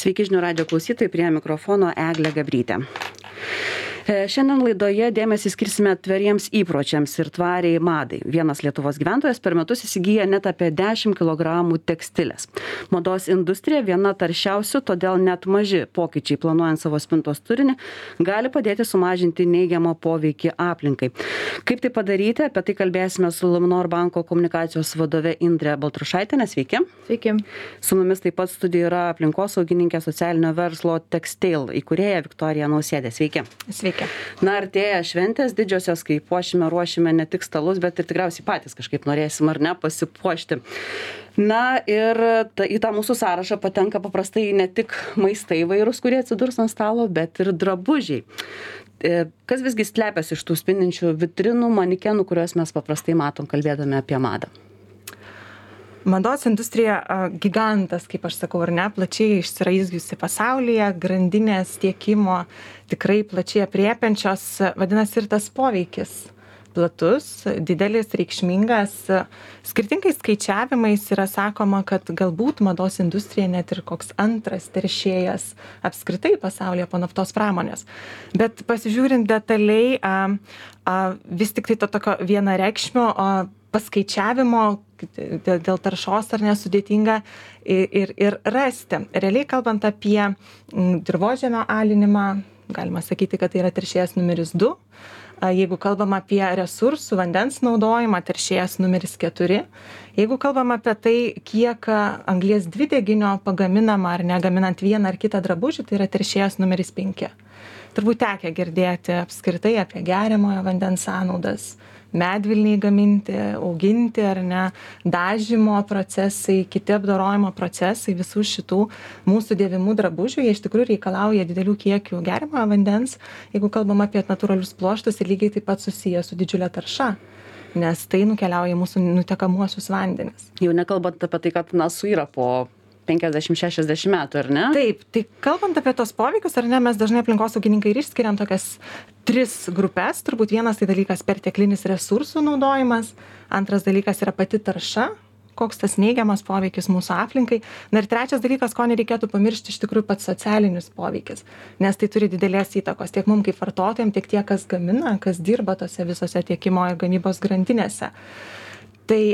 Sveiki žinių radijo klausytojai, prie mikrofono Eglė Gabrytė. Šiandien laidoje dėmesį skirsime tvariems įpročiams ir tvariai madai. Vienas Lietuvos gyventojas per metus įsigyja net apie 10 kg tekstilės. Mados industrija viena taršiausių, todėl net maži pokyčiai planuojant savo spintos turinį gali padėti sumažinti neigiamą poveikį aplinkai. Kaip tai padaryti, apie tai kalbėsime su Luminor banko komunikacijos vadove Indre Baltrušaitiene. Sveiki. Sveiki. Su mumis taip pat studijoje yra aplinkosaugininkė socialinio verslo Textile įkūrėja Viktorija Nausėdė. Sveiki. Sveiki. Na, artėja šventės didžiosios, kai ruošime ne tik stalus, bet ir tikriausiai patys kažkaip norėsim ar ne pasipuošti. Na ir į tą mūsų sąrašą patenka paprastai ne tik maistai įvairūs, kurie atsidurs ant stalo, bet ir drabužiai. Kas visgi slepiasi iš tų spindinčių vitrinų, manekenų, kuriuos mes paprastai matom kalbėdami apie madą? Mados industrija gigantas, kaip aš sakau, ar ne, plačiai išsiraizgiusi pasaulyje, grandinės tiekimo tikrai plačiai apriepiančios, vadinasi ir tas poveikis platus, didelis, reikšmingas. Skirtingais skaičiavimais yra sakoma, kad galbūt mados industrija net ir koks antras teršėjas apskritai pasaulyje po naftos pramonės. Bet pasižiūrint detaliai, vis tik tai to tokio vienareikšmio paskaičiavimo dėl taršos ar nesudėtinga ir rasti. Realiai kalbant apie dirvožemio alinimą, galima sakyti, kad tai yra teršėjas numeris 2. Jeigu kalbam apie resursų vandens naudojimą, teršėjas numeris 4. Jeigu kalbam apie tai, kiek anglies dvideginio pagaminama ar negaminant vieną ar kitą drabužį, tai yra teršėjas numeris 5. Turbūt tekę girdėti apskritai apie geriamojo vandens sąnaudas, medvilniai gaminti, auginti ar ne, dažymo procesai, kiti apdorojimo procesai, visų šitų mūsų dėvimų drabužių, jie iš tikrųjų reikalauja didelių kiekių geriamojo vandens, jeigu kalbam apie natūralius pluoštus ir lygiai taip pat susiję su didžiulė tarša, nes tai nukeliauja mūsų nutekamuosius vandenis. Jau nekalbant apie tai, kad suyra po 50-60 metų, ar ne? Taip, tai kalbant apie tos poveikius, ar ne, mes dažnai aplinkosaugininkai ir išskiriam tokias 3 grupės. Turbūt vienas tai dalykas perteklinis resursų naudojimas, antras dalykas yra pati tarša, koks tas neigiamas poveikis mūsų aplinkai. Na ir trečias dalykas, ko nereikėtų pamiršti, iš tikrųjų pats socialinis poveikis, nes tai turi didelės įtakos tiek mums kaip vartotojams, tiek tie, kas gamina, kas dirba tose visose tiekimo ir gamybos grandinėse. Tai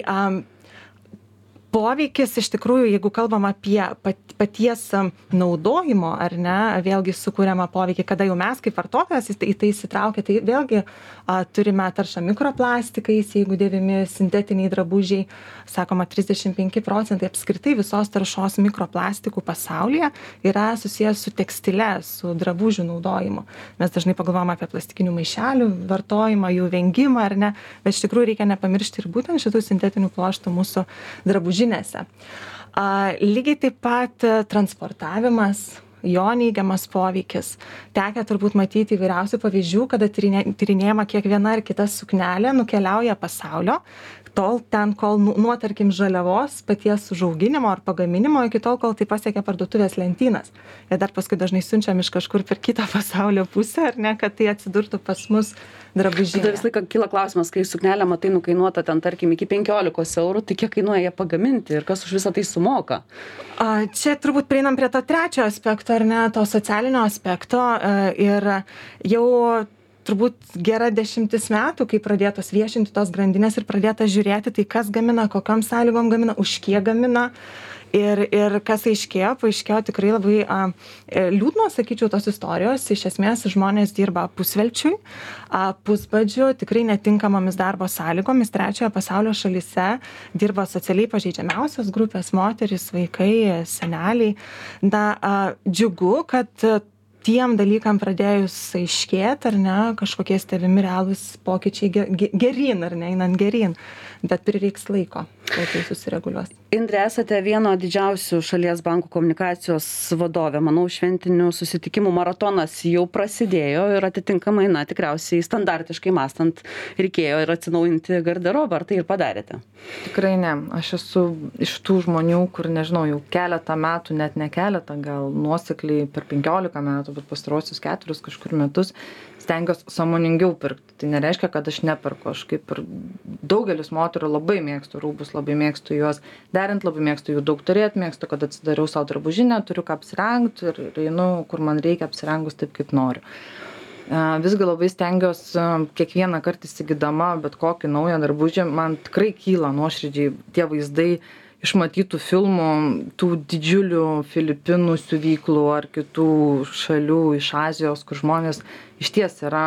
poveikis iš tikrųjų, jeigu kalbam apie paties naudojimo, ar ne, vėlgi sukūriamą poveikį, kada jau mes kaip vartotojas į tai įsitraukia, tai vėlgi turime taršą mikroplastikais, jeigu dėvimi sintetiniai drabužiai, sakoma 35% apskritai visos taršos mikroplastikų pasaulyje yra susijęs su tekstile, su drabužių naudojimu. Mes dažnai pagalvojame apie plastikinių maišelių vartojimą, jų vengimą, ar ne, bet iš tikrųjų reikia nepamiršti ir būtent šitų sintetinių pluoštų mūsų drabužinėse. Lygiai taip pat transportavimas, jo neigiamas poveikis. Tekę turbūt matyti įvairiausių pavyzdžių, kada tyrinėjama kiekviena ar kita suknelė nukeliauja pasaulio, kol nuo tarkim žaliavos paties užauginimo ar pagaminimo iki tol, kol tai pasiekia parduotuvės lentynas. Ir dar paskui dažnai siunčiam iš kažkur per kitą pasaulio pusę, ar ne, kad tai atsidurtų pas mus drabužinėje. Tada vis laiką kyla klausimas, kai suknelę matai nukainuota ten tarkim iki 15 eurų, tai kiek kainuoja ją pagaminti ir kas už visą tai sumoka? Čia turbūt prieinam prie to trečio aspekto, ar ne, to socialinio aspekto ir jau turbūt gera 10 metų, kai pradėtos viešinti tos grandinės ir pradėta žiūrėti, tai kas gamina, kokiom sąlygom gamina, už kiek gamina. Ir kas paaiškėjo tikrai labai liūdnos, sakyčiau, tos istorijos. Iš esmės žmonės dirba pusvelčiui, pusbadžiu, tikrai netinkamomis darbo sąlygomis. Trečiojo pasaulio šalyse dirba socialiai pažeidžiamiausios grupės, moterys, vaikai, seneliai. Džiugu, kad tiem dalykam pradėjus aiškėti, ar ne, kažkokie stebimi realūs pokyčiai geryn, ar ne, einant geryn, bet prireiks laiko, kol tai susireguliuos. Indre, esate vieno didžiausių šalies bankų komunikacijos vadovė. Manau, šventinių susitikimų maratonas jau prasidėjo ir atitinkamai, tikriausiai standartiškai mąstant, reikėjo ir atsinaujinti garderobą. Ar tai ir padarėte? Tikrai ne. Aš esu iš tų žmonių, kur, nežinau, jau keletą metų, net ne keletą, gal nuosekliai per 15 metų, bet pastarosius 4 kažkur metus stengiuos sąmoningiau pirkti. Tai nereiškia, kad aš neperku. Aš kaip ir daugelis moterų labai mėgstu rūbus, labai mėgstu juos derint, labai mėgstu jų daug turėti, mėgstu, kad atsidariau savo drabužinę, turiu ką apsirengti ir einu, kur man reikia apsirengus taip, kaip noriu. Visgi labai stengiuosi kiekvieną kartą įsigydama bet kokį naują drabužį, man tikrai kyla nuoširdžiai tie vaizdai iš matytų filmų, tų didžiulių Filipinų siuvyklų ar kitų šalių iš Azijos, kur žmonės išties yra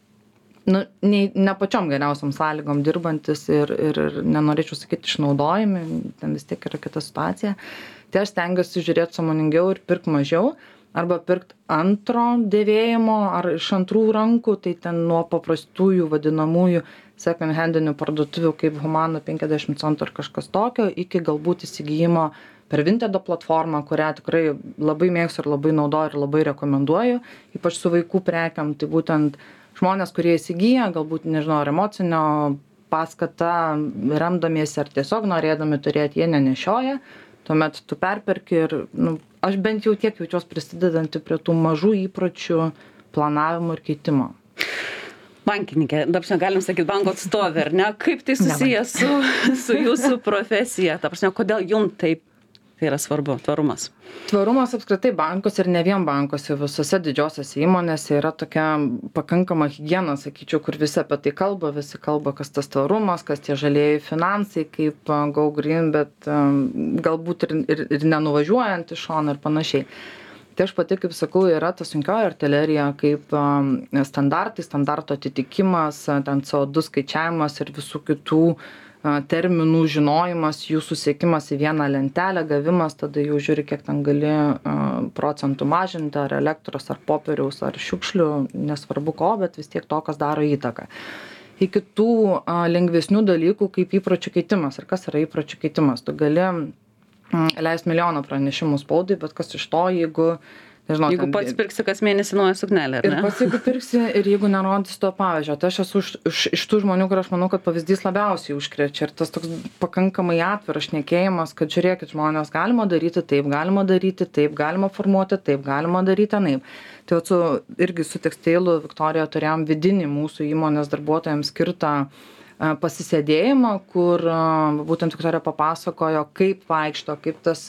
ne pačiom geriausiam sąlygom dirbantis ir nenorėčiau sakyti išnaudojami, ten vis tiek yra kita situacija. Tai aš stengiuosi žiūrėti sąmoningiau ir pirkti mažiau, arba pirkti antro dėvėjimo ar iš antrų rankų, tai ten nuo paprastųjų vadinamųjų second handinių parduotuvių kaip Humana 50 centų ar kažkas tokio, iki galbūt įsigijimo per Vintedo platformą, kurią tikrai labai mėgstu ir labai naudoju ir labai rekomenduoju, ypač su vaikų prekiam. Tai būtent žmonės, kurie įsigyja, galbūt, nežinau, ar emocinio paskata remdamiesi ar tiesiog norėdami turėti, jie nenešioja, tuomet tu perperki ir aš bent jau tiek jaučiuos prisidedanti prie tų mažų įpročių planavimo ir keitimo. Bankininkė, dabar galim sakyti banko atstovė, ar ne? Kaip tai susijęs su jūsų profesija? Ta prasme, kodėl jums taip tai yra svarbu, tvarumas? Tvarumas apskritai bankos ir ne vien bankose, visose didžiosiose įmonėse yra tokia pakankama higiena, sakyčiau, kur visi apie tai kalba, visi kalba, kas tas tvarumas, kas tie žalieji finansai, kaip Go Green, bet galbūt ir nenuvažiuojant iš šono ir panašiai. Tai aš pati, kaip sakau, yra ta sunkioji artilerija, kaip standarto atitikimas, ten CO2 skaičiavimas ir visų kitų terminų žinojimas, jų susiekimas į vieną lentelę, gavimas, tada jau žiūri, kiek ten gali procentų mažinti, ar elektros, ar popieriaus, ar šiukšlių, nesvarbu ko, bet vis tiek to, kas daro įtaką. Iki tų lengvesnių dalykų, kaip įpročių keitimas. Ir kas yra įpročių keitimas? Tu gali leist milijoną pranešimų spaudai, bet kas iš to, jeigu Jeigu pats pirksi kas mėnesį naują suknelę, ar ne? Ir pats jeigu pirksi ir jeigu nerodys to pavyzdžio. Tai aš esu iš tų žmonių, kur aš manau, kad pavyzdys labiausiai užkrečia. Ir tas toks pakankamai atviras šnekėjimas, kad žiūrėkit žmonės, galima daryti taip, galima formuoti taip, galima daryti anaip. Tai irgi su tekstilu Viktorija turėjom vidinį mūsų įmonės darbuotojams skirtą pasisėdėjimą, kur būtent Viktorija papasakojo, kaip vaikšto, kaip tas,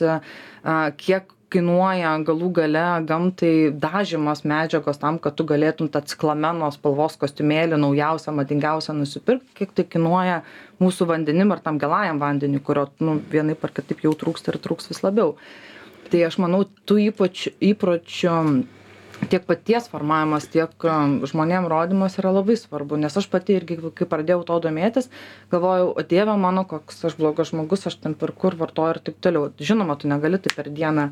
kiek kainuoja galų gale gamtai dažymas medžiagos tam, kad tu galėtum tą ciklameno spalvos kostiumėlį naujausią, madingiausią nusipirkti, kiek tai kainuoja mūsų vandenim ar tam gelajam vandeniu, kurio vienaip ar kitaip jau trūksta ir trūks vis labiau. Tai aš manau, tų įpročių tiek paties formavimas, tiek žmonėm rodymas yra labai svarbu, nes aš pati irgi, kai pradėjau to domėtis, galvojau, o Dieve mano, koks aš blogas žmogus, aš ten per kur vartoju ir taip toliau. Žinoma, tu negali tai per dieną,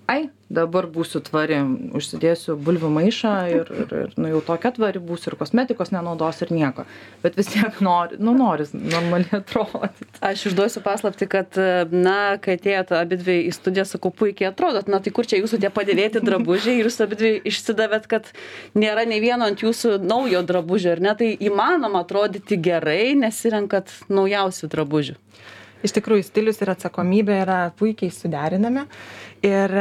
dabar būsiu tvari, užsidėsiu bulvių maišą ir jau tokia tvari būsiu ir kosmetikos nenaudos ir nieko. Bet vis tiek noris normaliai atrodyti. Aš išduosiu paslaptį, kad, kai atėjote abidvi į studiją, sakau, puikiai atrodot, tai kur čia jūsų tie padėvėti drabužiai ir jūs abidvi išsidavėt, kad nėra nei vieno ant jūsų naujo drabužio, ar ne? Tai įmanoma atrodyti gerai, nesirenkat naujausių drabužių. Iš tikrųjų, stilius ir atsakomybė yra puikiai suderinami. Ir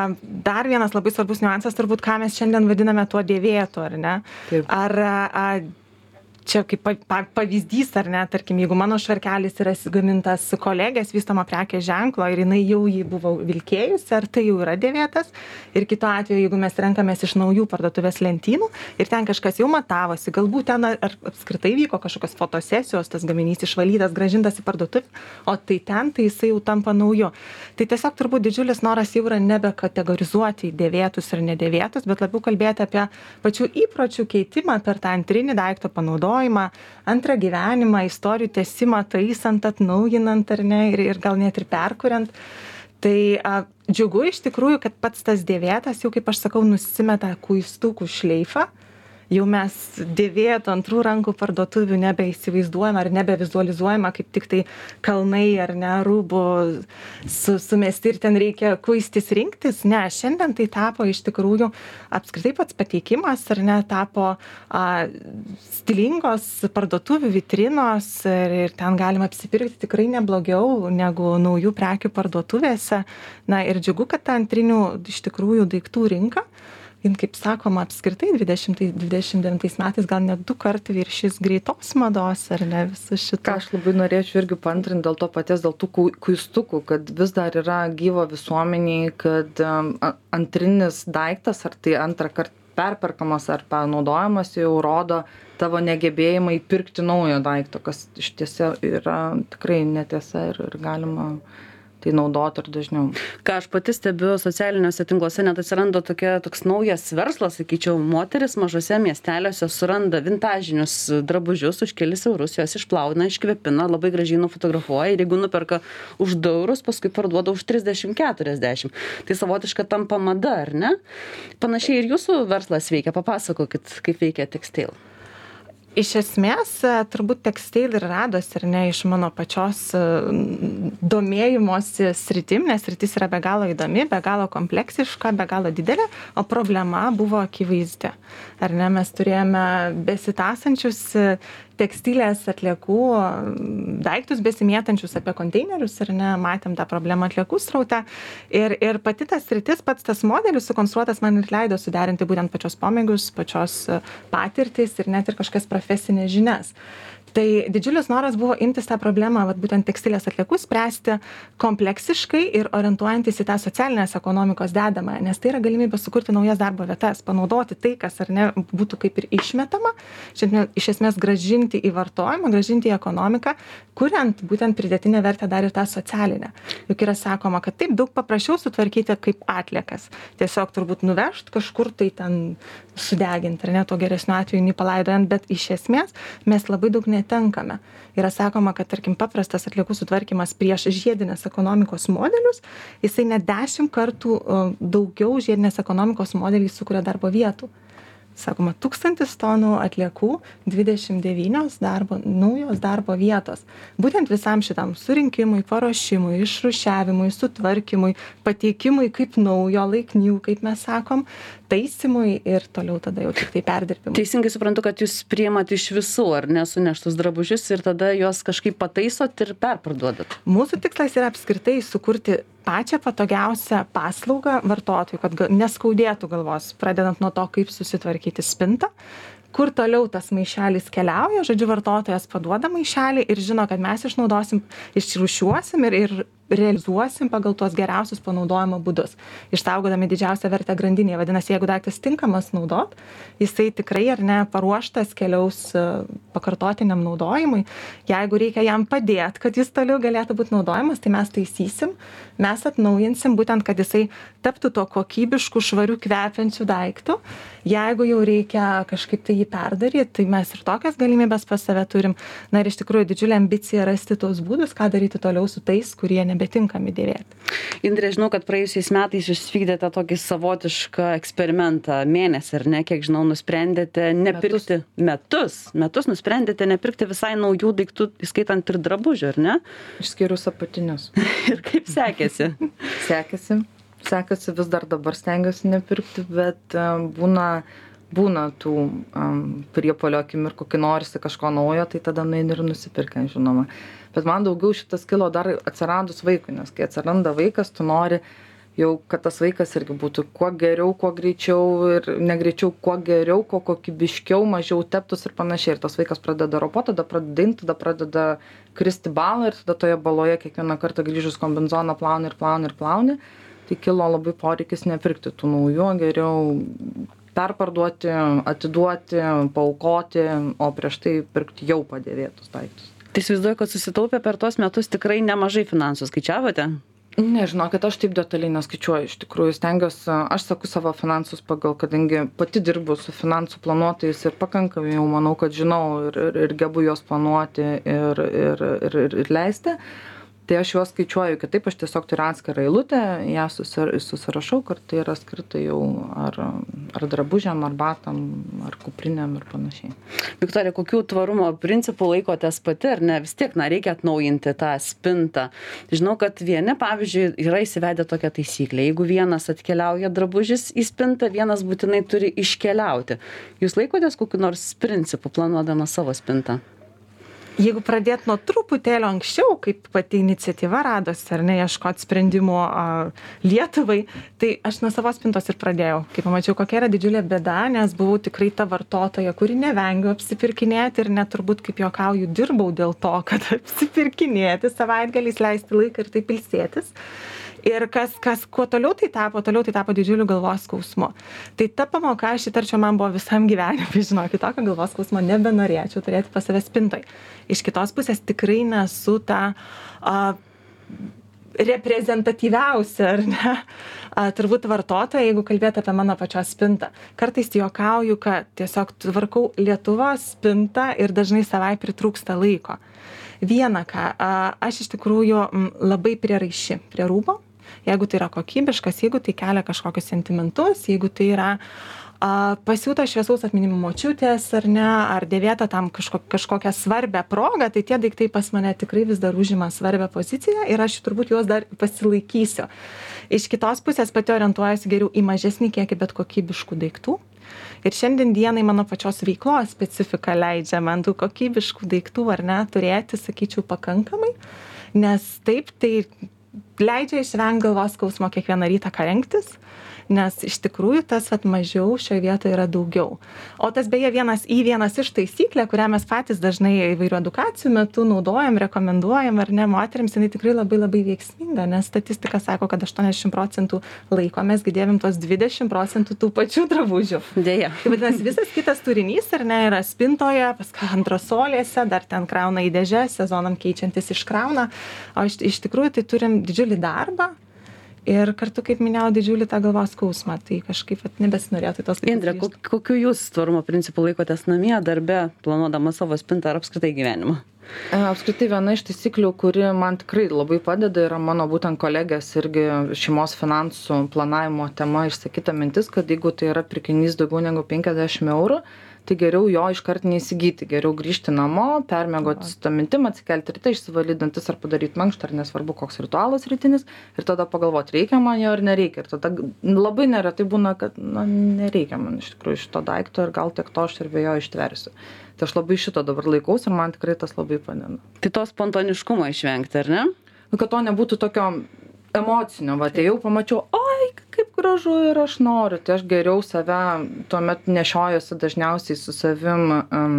dar vienas labai svarbus niuansas, turbūt, ką mes šiandien vadiname tuo dėvėtu, ar ne? Taip. Ar čia kaip pavyzdys, ar ne, tarkim, jeigu mano švarkelis yra gamintas kolegės vystoma prekės ženklo ir jinai jau jį buvo vilkėjusi, ar tai jau yra dėvėtas. Ir kitu atveju, jeigu mes renkamės iš naujų parduotuvės lentynų ir ten kažkas jau matavosi, galbūt ten ar apskritai vyko kažkokios fotosesijos, tas gaminys išvalytas, grąžintas į parduotuvę, o tai ten tai jisai jau tampa nauju. Tai tiesiog turbūt didžiulis noras jau yra nebekategorizuoti dėvėtus ir nedėvėtus, bet labiau kalbėti apie pačių įpročių keitimą per tą antrinį daikto panaudojimą, antrą gyvenimą, istorijų tęsimą, taisant, atnaujinant ar ne, ir gal net ir perkuriant. Tai džiugu iš tikrųjų, kad pats tas dėvėtas jau, kaip aš sakau, nusimeta kuistukų šleifą. Jau mes dėvėtų antrų rankų parduotuvių nebeįsivaizduojame ar nebevizualizuojame, kaip tik tai kalnai ar ne rūbų sumesti ir ten reikia kuistis rinktis. Ne, šiandien tai tapo iš tikrųjų apskritai pats pateikimas ar ne, tapo stilingos parduotuvių vitrinos ir ten galima apsipirkti tikrai neblogiau negu naujų prekių parduotuvėse. Na ir džiugu, kad ta antrinių iš tikrųjų daiktų rinka kaip sakoma, apskritai 2029 metais gal net 2 kartų viršys greitos mados, ar ne, visus šitą. Ką aš labai norėčiau irgi paantrinti dėl to paties, dėl tų kuistukų, kad vis dar yra gyvo visuomeniai, kad antrinis daiktas, ar tai antrą kartą perperkamas ar panaudojamas, jau rodo tavo negebėjimą įpirkti naujo daikto, kas iš tiesų yra tikrai netiesa ir galima tai naudoti ir dažniau. Ką aš pati stebiu socialiniuose tinkluose, net atsiranda toks naujas verslas, sakyčiau, moteris mažose miesteliuose suranda vintažinius drabužius už kelis eurus, juos išplauna, iškvepina, labai gražiai nufotografuoja ir jeigu nuperka už 2 eurus, paskui parduoda už 30-40. Tai savotiška tampa mada, ar ne? Panašiai ir jūsų verslas veikia, papasakokit, kaip veikia Textile. Iš esmės, turbūt Textile ir radosi, ir ne iš mano pačios domėjimosi sritim, nes sritis yra be galo įdomi, be galo kompleksiška, be galo didelė, o problema buvo akivaizdi. Ar ne, mes turėjome besitąsančius tekstilės atliekų daiktus besimėtančius apie konteinerius, ar ne, matėm tą problemą atliekų sraute. Ir pati tas sritis, pats tas modelis sukonstruotas man ir leido suderinti būtent pačios pomėgius, pačios patirtis ir net ir kažkas profesinės žinias. Tai didžiulis noras buvo imtis tą problemą, būtent tekstilės atliekų spręsti kompleksiškai ir orientuojantis į tą socialinės ekonomikos dedamąją, nes tai yra galimybė sukurti naujas darbo vietas, panaudoti tai, kas ar ne būtų kaip ir išmetama, šiandien iš esmės grąžinti į vartojimą, grąžinti į ekonomiką, kuriant būtent pridėtinę vertę dar ir tą socialinę. Juk yra sakoma, kad taip daug paprasčiau sutvarkyti kaip atliekas. Tiesiog turbūt nuvežti kažkur tai ten sudeginti, ar ne, to geresniu atveju nei palaidojant, bet iš esmės mes labai daug netenkame. Yra sakoma, kad tarkim paprastas atliekų sutvarkymas prieš žiedinės ekonomikos modelius, jisai net 10 kartų daugiau žiedinės ekonomikos modeliai sukuria darbo vietų. Sakoma, 1000 tonų atliekų, 29 naujos darbo vietos. Būtent visam šitam surinkimui, paruošimui, išrūšiavimui, sutvarkymui, pateikimui kaip naujo laiknių, kaip mes sakom, taisymui ir toliau tada jau tik tai perdirbimui. Teisingai suprantu, kad jūs priimat iš visų ar nesuneštus drabužius ir tada juos kažkaip pataisot ir perparduodat. Mūsų tikslas yra apskritai sukurti pačią patogiausią paslaugą vartotojui, kad neskaudėtų galvos, pradedant nuo to, kaip susitvarkyti spintą, kur toliau tas maišelis keliauja, žodžiu, vartotojas paduoda maišelį ir žino, kad mes išnaudosim, išrūšiuosim ir realizuosim pagal tuos geriausius panaudojimo būdus, išsaugodami didžiausią vertę grandinėje. Vadinasi, jeigu daiktas tinkamas naudot, jisai tikrai ar ne paruoštas keliaus pakartotiniam naudojimui. Jeigu reikia jam padėti, kad jis toliau galėtų būti naudojamas, tai mes taisysim, mes atnaujinsim būtent, kad jisai taptų tuo kokybišku, švariu, kvepiančiu daiktu. Jeigu jau reikia kažkaip tai jį perdaryti, tai mes ir tokias galimybės pas save turim. Na ir iš tikrųjų didžiulė ambicija rasti tos būdus, ką daryti toliau su tais, kurie nebetinkami dėvėti. Indrė, žinau, kad praėjusiais metais jūs vykdėte tokį savotišką eksperimentą, mėnesį, ar ne, kiek žinau, nusprendėte nepirkti metus nusprendėte nepirkti visai naujų daiktų, įskaitant ir drabužių, ar ne? Išskyrus apatinius. Ir kaip sekėsi? Sekasi vis dar dabar stengiuosi nepirkti, bet būna tų priepuolio akimirkų, kai norisi kažko naujo, tai tada nueini ir nusipirkę, žinoma. Bet man daugiau šitas kilo dar atsiradus vaikui, nes kai atsiranda vaikas, tu nori jau, kad tas vaikas irgi būtų kuo geriau, kuo greičiau ir negreičiau, kuo geriau, kuo kokybiškiau, mažiau teptus ir panašiai. Ir tas vaikas pradeda ropoti, tada pradeda imti, tada pradeda kristi balą ir tada toje baloje kiekvieną kartą grįžus kombinezoną plauni. Tai kilo labai poreikis nepirkti tų naujų, geriau perparduoti, atiduoti, paaukoti, o prieš tai pirkti jau padėvėtus daiktus. Tai įsivaizduoju, kad susitaupė per tuos metus tikrai nemažai finansų. Skaičiavote? Nežinokit, aš taip detaliai neskaičiuoju, iš tikrųjų stengiuosi, aš seku savo finansus pagal, kadangi pati dirbu su finansų planuotojais ir pakankamai jau manau, kad žinau ir gebu juos planuoti ir leisti. Tai aš juos skaičiuoju kitaip, aš tiesiog turiu atskirą eilutę, ją susirašau, kad tai yra skirta jau ar drabužiam, ar batam, ar kupriniam ir panašiai. Viktorija, kokių tvarumo principų laikotės pati, ar ne? Vis tiek, reikia atnaujinti tą spintą. Žinau, kad vieni, pavyzdžiui, yra įsivedę tokią taisyklę. Jeigu vienas atkeliauja drabužis į spintą, vienas būtinai turi iškeliauti. Jūs laikotės kokiu nors principu planuodama savo spintą? Jeigu pradėt nuo truputėlio anksčiau, kaip pati iniciatyva radosi, ar ne, ieškoti sprendimo Lietuvai, tai aš nuo savos spintos ir pradėjau. Kai pamačiau, kokia yra didžiulė bėda, nes buvau tikrai ta vartotoja, kuri nevengiu apsipirkinėti ir net turbūt, kaip juokauju, dirbau dėl to, kad apsipirkinėti savaitgaliais, leisti laiką ir taip ilsėtis. Ir kuo toliau tai tapo didžiuliu galvos skausmu. Tai ta pamoka, aš įtarčiau, man buvo visam gyvenimui, žinokit, tokio galvos skausmo nebenorėčiau turėti pas save spintoj. Iš kitos pusės tikrai nesu ta reprezentatyviausia, ar ne, turbūt vartotoja, jeigu kalbėt apie mano pačios spintą. Kartais juokauju, kad tiesiog tvarkau Lietuvos spintą ir dažnai savai pritrūksta laiko. Viena ką, aš iš tikrųjų labai prieraiši prie rūbo, jeigu tai yra kokybiškas, jeigu tai kelia kažkokius sentimentus, jeigu tai yra pasiūta šviesaus atminimo močiutės ar ne, ar dėvėta tam kažkokią svarbę progą, tai tie daiktai pas mane tikrai vis dar užima svarbę poziciją ir aš turbūt juos dar pasilaikysiu. Iš kitos pusės pati orientuojasi geriau į mažesnį kiekį, bet kokybiškų daiktų. Ir šiandien dienai mano pačios veiklos specifika leidžia man tų kokybiškų daiktų ar ne turėti, sakyčiau, pakankamai, nes taip tai leidžia išvengti galvos skausmo kiekvieną rytą ką rengtis, nes iš tikrųjų tas mažiau šioje vietoje yra daugiau. O tas beje vienas iš taisyklė, kurią mes patys dažnai įvairių edukacijų metu naudojam, rekomenduojam ar ne moterims, jinai tikrai labai labai veiksminga, nes statistika sako, kad 80% laiko mes dėvim tos 20% tų pačių drabužių. Deja. Tai vadinasi, visas kitas turinys ar ne yra spintoje, paskui antrasolėse, dar ten krauna į dėžes, sezonam keičiantis iškrauna, o iš tikrųjų tai turim didžiulį darbą. Ir kartu, kaip minėjau, didžiulį tą galvos skausmą, tai kažkaip nebesinorėtų tos laikus. Indre, kokiu jūs tvarumo principų laikotės namie, darbe, planuodama savo spintą ar apskritai gyvenimą? Apskritai viena iš taisyklių, kuri man tikrai labai padeda, yra mano būtent kolegės irgi šeimos finansų planavimo tema išsakyta mintis, kad jeigu tai yra pirkinys daugiau negu 50 €, tai geriau jo iškart neįsigyti, geriau grįžti namo, permiegoti su tą mintim, atsikelti ryte, išsivalyti dantis ar padaryti mankštą, ar nesvarbu koks ritualas rytinis, ir tada pagalvoti, reikia man jo ar nereikia. Ir tada labai neretai būna, kad nereikia man iš tikrųjų šito daikto ir gal tiek to aš ir be jo ištversiu. Tai aš labai šito dabar laikaus ir man tikrai tas labai padeda. Tai to spontaniškumo išvengti, ar ne? Kad to nebūtų tokio emocinio, va, tai jau pamačiau, oi, kaip gražu ir aš noriu, tai aš geriau save tuomet nešiojuosi dažniausiai su savim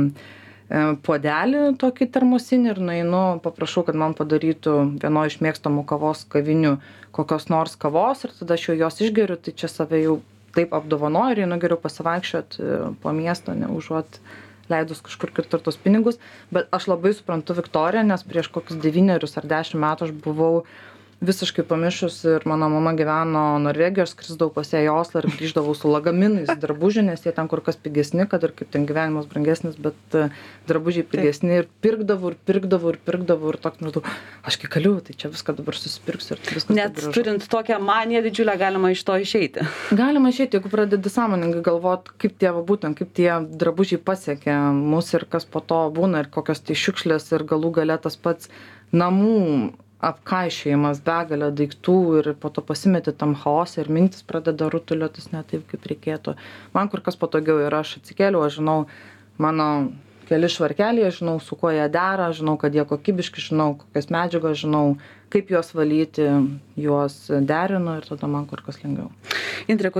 puodelį tokį termosinį ir nueinu, paprašau, kad man padarytų vieno iš mėgstamų kavos kavinių kokios nors kavos ir tada aš jau jos išgeriu, tai čia save jau taip apdovanoju ir einu geriau pasivaikščioti po miestą, neužuot leidus kažkur kitur tos pinigus, bet aš labai suprantu Viktoriją, nes prieš kokius 9 ar 10 metų aš buvau visiškai pamišus ir mano mama gyveno Norvegijoje, aš skrisdavau pas ją į Oslą ir grįždavau su lagaminais drabužių, nes jie ten kur kas pigesni, kad ir kaip ten gyvenimas brangesnis, bet drabužiai pigesni ir pirkdavau ir toks, nu, aš kai galiu, tai čia viską dabar susipirksiu ir viskas. Net turint tokią maniją didžiulę galima iš to išeiti. Galima išeiti, jeigu pradedi sąmoningai galvoti, kaip tie drabužiai pasiekia mus ir kas po to būna ir kokios tai šiukšlės ir galų gale tas pats namų apkaišiojimas, begalė daiktų ir po to pasimeti tam chaose ir mintis pradeda rutuliotis ne taip, kaip reikėtų. Man kur kas patogiau yra, aš atsikėliau, aš žinau mano keli švarkeliai, aš žinau, su kuo jie dera, žinau, kad jie kokybiški, žinau, kokias medžiagas, žinau, kaip juos valyti, juos derinu ir tada man kur kas lengviau. Indre,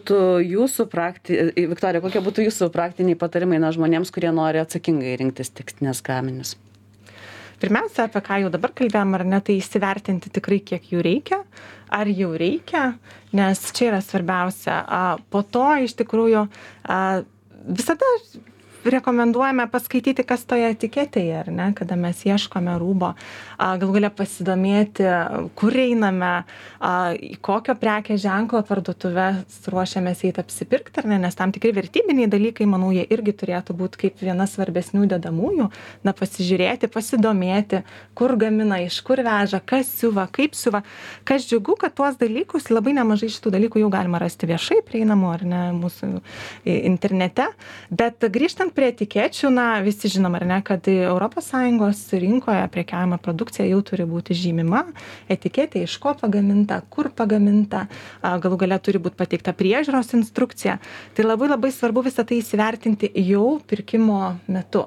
Viktorija, kokie būtų jūsų praktiniai patarimai žmonėms, kurie nori atsakingai rinktis tekstilės gaminius? Pirmiausia, apie ką jau dabar kalbėjom, ar ne, tai įsivertinti tikrai, kiek jų reikia, ar jau reikia, nes čia yra svarbiausia. Po to iš tikrųjų visada rekomenduojame paskaityti, kas toje etiketėje, ar ne, kada mes ieškome rūbo, galų galia pasidomėti, kur einame, į kokio prekės ženklo parduotuvės ruošiamės eiti apsipirkti, ar ne, nes tam tikri vertybiniai dalykai, manau, jie irgi turėtų būti kaip viena svarbesnių dedamųjų, pasižiūrėti, pasidomėti, kur gamina, iš kur veža, kas siuva, kaip siuva, kas džiugu, kad tuos dalykus, labai nemažai šitų dalykų jau galima rasti viešai prieinamų, ar ne, mūsų internete, bet grįžtant prie etikečių, visi žinom, ar ne, kad ES rinkoje prekiaujama produkcija jau turi būti žymima, etiketė iš ko pagaminta, kur pagaminta, galų gale turi būti pateikta priežiūros instrukcija. Tai labai labai svarbu visą tai įsivertinti jau pirkimo metu.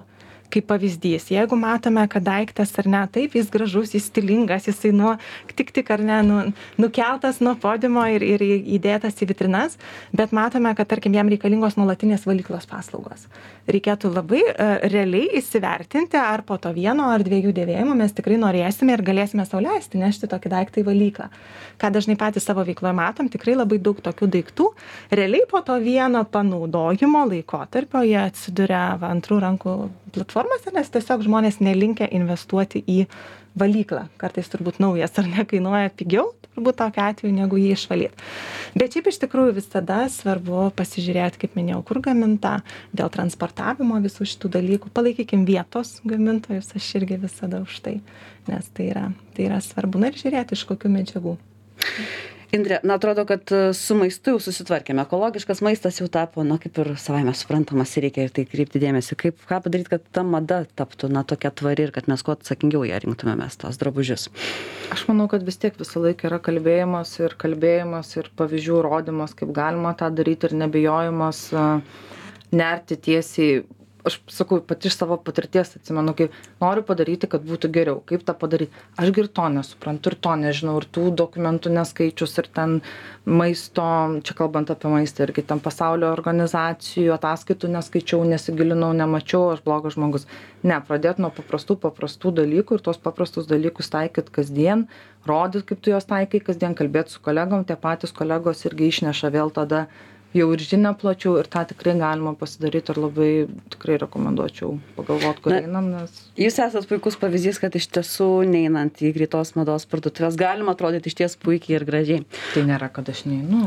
kaip pavyzdys. Jeigu matome, kad daiktas ar ne, taip, jis gražus, jis stilingas, jisai tik ar ne, nukeltas nuo podiumo ir įdėtas į vitrinas, bet matome, kad tarkim jam reikalingos nuolatinės valyklos paslaugos. Reikėtų labai realiai įsivertinti, ar po to 1 ar 2 dėvėjimų mes tikrai norėsime ir galėsime sau leisti nešti tokį daiktą į valyklą. Ką dažnai patys savo veikloje matom, tikrai labai daug tokių daiktų. Realiai po to 1 panaudojimo laikotarpio jie atsiduria antrų rankų platformose, nes tiesiog žmonės nelinkę investuoti į valyklą. Kartais turbūt naujas ar ne kainuoja pigiau, turbūt tokiu atveju, negu jį išvalyti. Bet šiaip iš tikrųjų visada svarbu pasižiūrėti, kaip minėjau, kur gaminta, dėl transportavimo visų šitų dalykų. Palaikykim vietos gamintojus, aš irgi visada už tai, nes tai yra svarbu. Na ir žiūrėti, iš kokių medžiagų. Indre, atrodo, kad su maistu jau susitvarkėme. Ekologiškas maistas jau tapo, kaip ir savaime suprantamas ir reikia ir tai kreipti dėmesį. Ką padaryti, kad ta mada taptų, tokia tvari ir kad mes kuo atsakingiau ją rinktumėmės, tos drabužius? Aš manau, kad vis tiek visą laiką yra kalbėjimas ir pavyzdžių rodymas, kaip galima tą daryti ir nebijojimas nerti tiesiai. Aš sakau, pati iš savo patirties atsimenu, kaip noriu padaryti, kad būtų geriau. Kaip tą padaryti? Ašgi ir to nesuprantu, ir to nežinau, ir tų dokumentų neskaičius, ir ten maisto, čia kalbant apie maistą, irgi ten pasaulio organizacijų ataskaitų neskaičiau, nesigilinau, nemačiau, aš blogas žmogus. Ne, pradėti nuo paprastų dalykų ir tuos paprastus dalykus taikyti kasdien, rodyti, kaip tu juos taikai kasdien, kalbėti su kolegom, tie patys kolegos irgi išneša vėl tada jau ir žinia plačiau ir tą tikrai galima pasidaryti ir labai tikrai rekomenduočiau pagalvoti, kur einam, nes... Jūs esat puikus pavyzdys, kad iš tiesų neinant į greitos mados parduotuvės galima atrodyti iš ties puikiai ir gražiai. Tai nėra, kad aš neinu.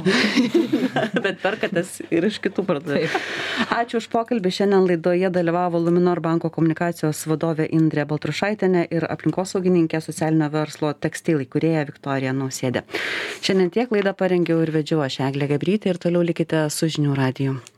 Bet perkatės ir iš kitų parduotuvės. Ačiū už pokalbį. Šiandien laidoje dalyvavo Luminor banko komunikacijos vadovė Indrė Baltrušaitienė ir aplinkosaugininkė socialinio verslo Tekstil įkūrėja Viktorija Nausėdė. Šiandien tiek laidą parengiau ir vedžiau aš Eglė Gabrytė ir toliau likite su Žinių radiju.